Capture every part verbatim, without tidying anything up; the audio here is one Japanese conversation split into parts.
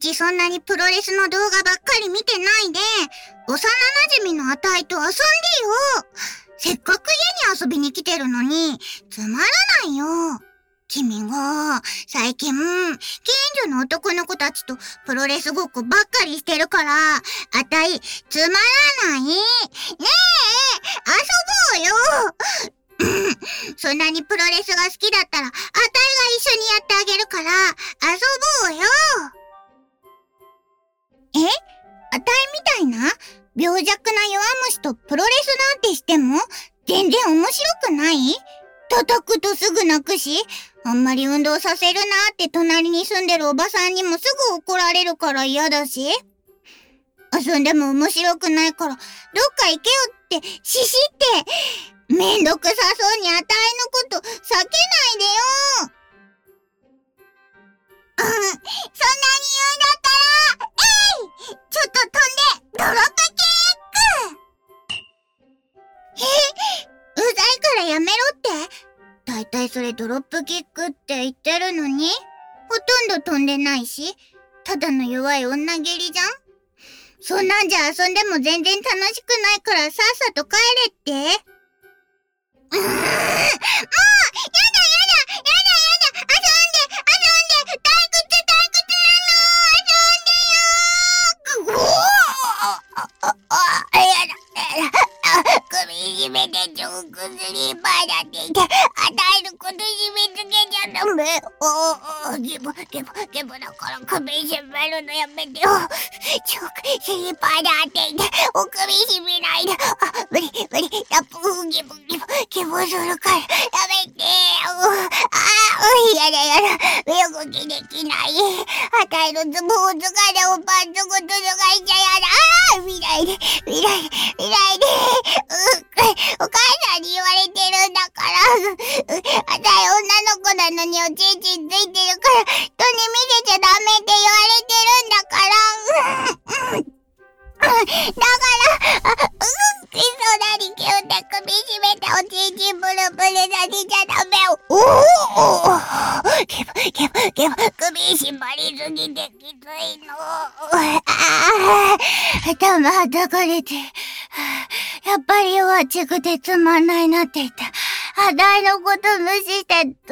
日そんなにプロレスの動画ばっかり見てないで、幼馴染のあたいと遊んでよ。せっかく家に遊びに来てるのに、つまらないよ。君が、最近、近所の男の子たちとプロレスごっこばっかりしてるから、あたい、つまらない。ねえ、遊ぼうよ。そんなにプロレスが好きだったら、あたいが一緒にやってあげるから、遊ぼうよ。え？あたいみたいな病弱な弱虫とプロレスなんてしても、全然面白くない？叩くとすぐ泣くし、あんまり運動させるなって隣に住んでるおばさんにもすぐ怒られるから嫌だし。遊んでも面白くないから、どっか行けよって、ししって、めんどくさそうにあたいのこと避けないでよ。うん、そんなに言うんだったら、えい！ちょっと飛んで、ドロップキック！え、うざいからやめろって。だいたいそれドロップキックって言ってるのに、ほとんど飛んでないし、ただの弱い女蹴りじゃん。そんなんじゃ遊んでも全然楽しくないからさっさと帰れって。うーん、もうやだやだやだやだやだ遊んで遊んで退屈退屈なの遊んでよー。ぐおーあああやだやだ首絞めてチョークスリーパーだって言ってあたいのこと締めつけちゃダメ。おおゲボゲボゲボだから首絞めるのやめてよ。チョークスリーパーだって言ってお首絞めないで。あ無理無理ラップゲボゲボゲボするからやめてよ。ああやだやだ動きできない。あたいのズボンズガでおパンツごと脱がしちゃやだ。ああ見ないで見ないで見ないで。うお母さんに言われてるんだから。あたい女の子なのにおちんちんついてるから人に見せちゃダメって言われてるんだから。うん、だからあうんクソなにキュンって首絞めておちんちんブルブルさせちゃダメ。おおゲボゲボゲボ首絞まりすぎてきついの。ああ頭はたかれてやっぱり弱っちくてつまんないなって言った。あたいのこと無視して動画見始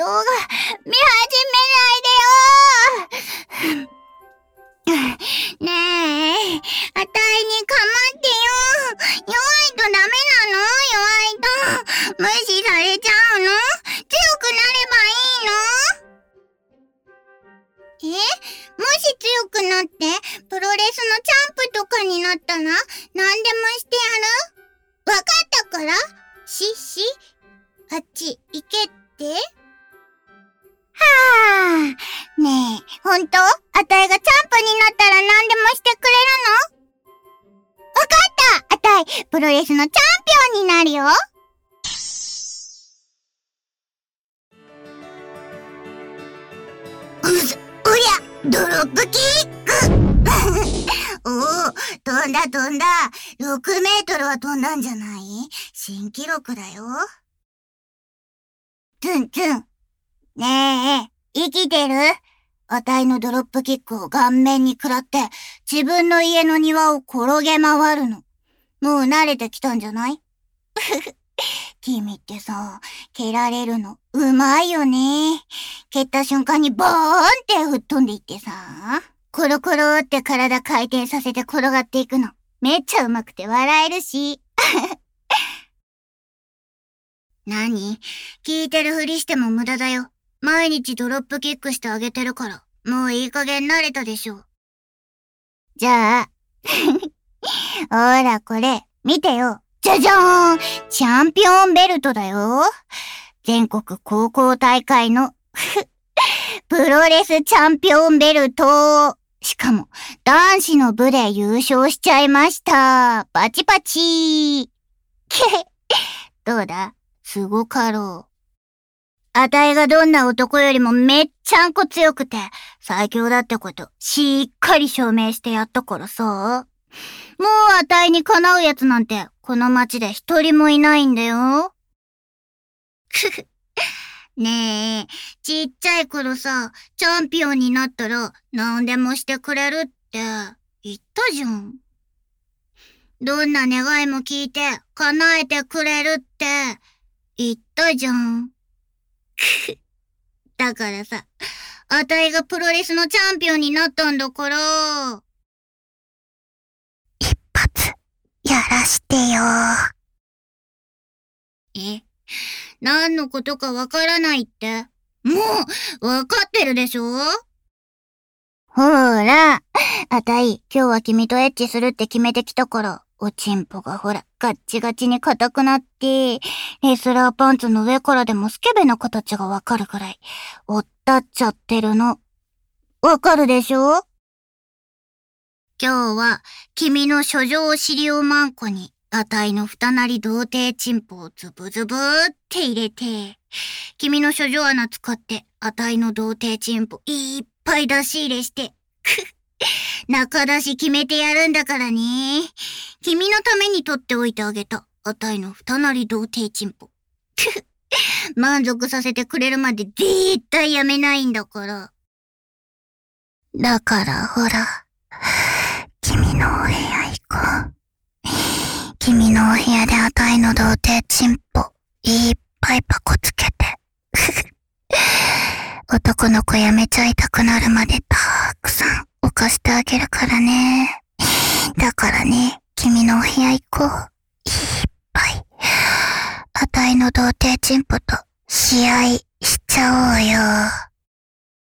めないでよー。ねえ、あたいにかまってよ。弱いとダメなの？弱いと無視されちゃうの？強くなればいいの？え？もし強くなってプロレスのチャンプとかになったら何でもしてやる？わかったからししあっち行けってはあ。ねえほんと？あたいがチャンプになったら何でもしてくれるの？わかった。あたいプロレスのチャンピオンになるよ。うずおやドロップキックおお飛んだ飛んだ。ろくメートルは飛んだんじゃない？新記録だよ。ツンツン。ねえ、生きてる？あたいのドロップキックを顔面に食らって自分の家の庭を転げ回るの。もう慣れてきたんじゃない？君ってさ、蹴られるのうまいよね。蹴った瞬間にボーンって吹っ飛んでいってさ、コロコロって体回転させて転がっていくの。めっちゃうまくて笑えるし。何？聞いてるふりしても無駄だよ。毎日ドロップキックしてあげてるから、もういい加減慣れたでしょ。じゃあ、ほらこれ、見てよ。じゃじゃーん！チャンピオンベルトだよ。全国高校大会の、プロレスチャンピオンベルト。しかも、男子の部で優勝しちゃいました。パチパチ。どうだ？すごかろう。あたいがどんな男よりもめっちゃんこ強くて最強だってことしっかり証明してやったからさ。もうあたいにかなうやつなんてこの街で一人もいないんだよ。ふふ。 ねえ、ちっちゃい頃さ、チャンピオンになったら何でもしてくれるって言ったじゃん。どんな願いも聞いて叶えてくれるって言ったじゃん。だからさ、あたいがプロレスのチャンピオンになったんだから。一発、やらしてよ。え、何のことかわからないって。もう、わかってるでしょ？ほーら、あたい、今日は君とエッチするって決めてきたから、おちんぽがほら、ガッチガチに硬くなって、レスラーパンツの上からでもスケベな形がわかるくらい、おったっちゃってるの。わかるでしょ？今日は、君の書状資料マンコに、あたいの二なり童貞チンポをズブズブーって入れて、君の書状穴使って、あたいの童貞チンポいっぱい出し入れして、中出し決めてやるんだからね。君のために取っておいてあげた、あたいの二なり童貞チンポ。満足させてくれるまで絶対やめないんだから。だからほら、君のお部屋行こう。君のお部屋であたいの童貞チンポいっぱいパコつけて。男の子やめちゃいたくなるまでたくさん犯してあげるからね。だからね、君のお部屋行こう。いっぱい。あたいの童貞チンポと試合しちゃおうよ。